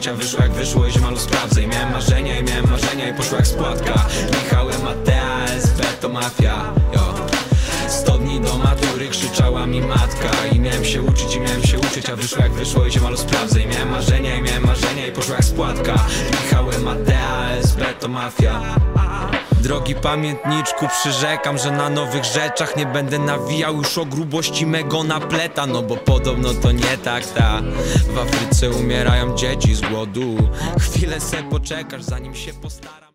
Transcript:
życia wyszło jak wyszło i ziemalu sprawdzę. I miałem marzenia i poszło jak spłatka. Michał, Matea, SB to mafia, yo. 100 dni do matury krzyczała mi matka. I miałem się uczyć, a wyszło jak wyszło i ziemalu sprawdzę. I miałem marzenia i poszło jak spłatka. Michał, Matea, SB to mafia. Drogi pamiętniczku, przyrzekam, że na nowych rzeczach nie będę nawijał już o grubości mego napleta. No bo podobno to nie tak, ta. W Afryce umierają dzieci z głodu. Chwilę se poczekasz, zanim się postaram.